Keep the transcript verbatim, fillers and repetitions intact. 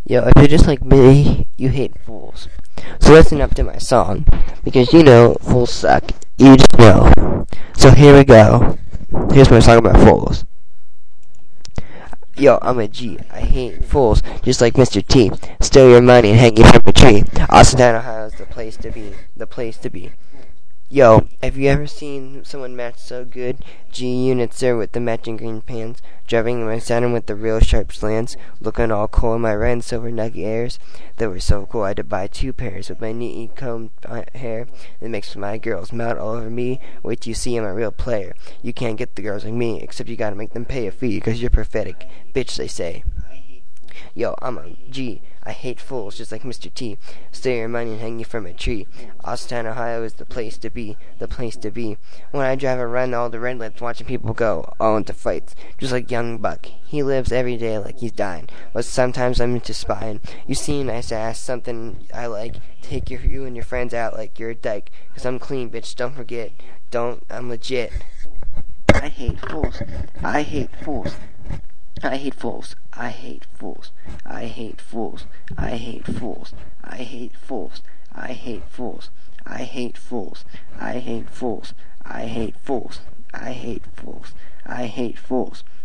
Yo, if you're just like me, you hate fools. So listen up to my song, because you know fools suck. You just know. So here we go. Here's my song about fools. Yo, I'm a G. I hate fools, just like Mister T. Steal your money and hang you from a tree. Austin, Ohio is the place to be. The place to be. Yo, have you ever seen someone match so good? G-Unit, sir, with the matching green pants, driving my Saturn with the real sharp slants, looking all cool in my red and silver nugget airs. They were so cool I had to buy two pairs with my neatly combed hair. It makes my girls melt all over me. Wait till you see I'm a real player. You can't get the girls like me, except you gotta make them pay a fee, cause you're pathetic. Bitch, they say. Yo, I'm a G. I hate fools, just like Mister T. Steal your money and hang you from a tree. Austin, Ohio is the place to be, the place to be. When I drive around all the red lights, watching people go all into fights, just like young Buck. He lives every day like he's dying, but sometimes I'm into spying. You see a nice ass, something I like, take your, you and your friends out like you're a dyke, cause I'm clean, bitch, don't forget. Don't, I'm legit. I hate fools. I hate fools. I hate fools. I hate fools. I hate fools. I hate fools. I hate fools. I hate fools. I hate fools. I hate fools. I hate fools. I hate fools. I hate fools.